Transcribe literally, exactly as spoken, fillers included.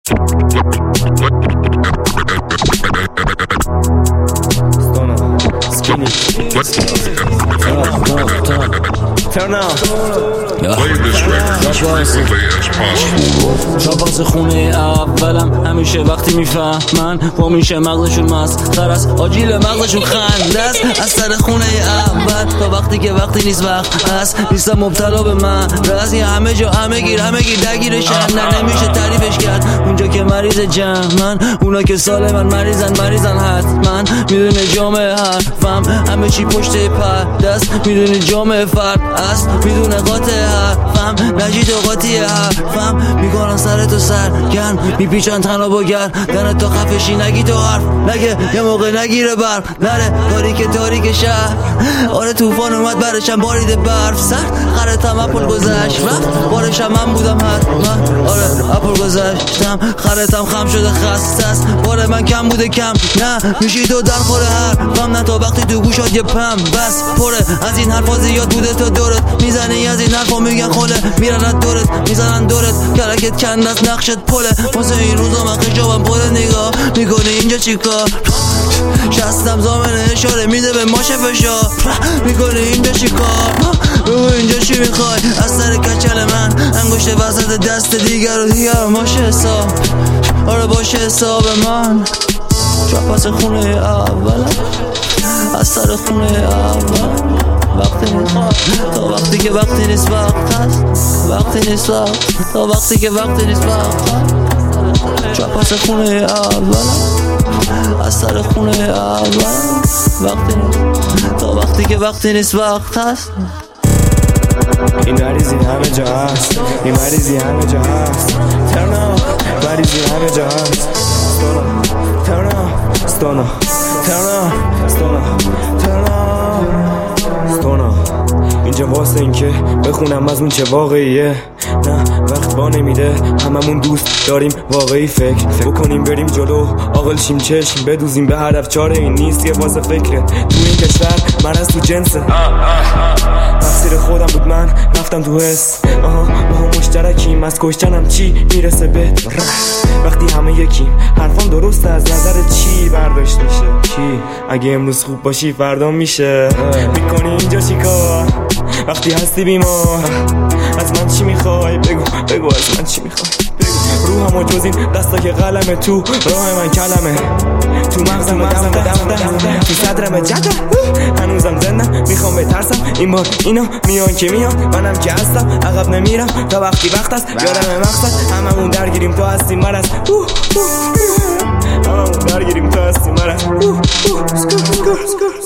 Turn up. Play this record as frequently as possible. شاپاس خونه اولم همیشه وقتی میفهمن با میشه مغزشون مسخره است، آجیل مغزشون خنده است. از سر خونه اول تا وقتی که وقتی نیست وقت است، نیستم مبتلا به من رازی همه جا همه گیر همه گیر درگیرشن، نمیشه تعریفش کرد. اونجا که مریض جمعن، اونا که سالمن مریضن مریضن حتما. میدونه جامعه حرفم همه چی پشت پرده است، میدونه جامعه فرد است، میدونه قاطع حرفم نجید و قاطی حرفم. میکنن سر تو سرگرم میپیچن تنها با گردن تو خفشی نگی تو حرف نگه یه موقع نگیره برف نره تاریک تاریک شهر. آره توفان اومد برشم بارید برف سرد خرتم اپل گذشت و بارشم من بودم حتما. آره اپل گذشتم خرتم خم شده خسته است، بار من کم بوده کم نه میشی تو در خوره حرفم نه تا وقتی تو گوشات یه پم بس پره از این حرفا زیاد بوده تا دورت میزنی از این حرفا میگن خوله میرن دورت میزنن دورت کرکت کند از نقشت پله. واسه این روزا من خشابم پره نگاه میکنه اینجا چی کار شستم زامنه اشاره میده به ماشه فشار میکنه اینجا چی کار بگو اینجا چی میخوای از سر کچل من انگشت وسط دست دیگر و دیگر ماشه حساب. آره باشه حساب من چاپاس خونه اولم از سر خونه اول وقتی میخواد تا وقتی که وقتی نیست وقت هست وقتی نیست وقت تا وقتی که وقتی نیست وقت هست. چاپاس خونه اولم از سر خونه اول وقتی نیست تا وقتی که وقتی نیست وقت هست. این مریضی همه جا هست این مریضی همه جا هست ترنا مریضی همه جا هست ترنا ستونا ترنا ستونا ترنا ستونا اینجا واسه این که بخونم از اون چه واقعیه نه وقت با نمیده هممون دوست داریم واقعی فکر بکنیم بریم جلو عاقل شیم چشم بدوزیم به هدف چاره این نیست یه واسه فکره تو این کشور مرض تو جنسه تقصیر خودم بود من رفتم تو حس آها ما هم مشترکیم از کشتنم چی میرسه به وقتی همه یکیم حرفام درسته از نظر چی برداشت میشه چی اگه امروز خوب باشی فردا میشه میکنی اینجا چی کار وقتی هستی بیمار از من چی میخوای بگو بگو از من چی میخوای روحم و جز این دستا که قلمه تو راه من کلمه تو مغزم مغزم دفتر تو صدرم جده هنوزم زندم میخوام بترسم این بار اینا میان که میان منم که هستم عقب نمیرم تا وقتی وقت است یادم مقصد هممون درگیریم تو هستی مرض هممون درگیریم تو هستی مرض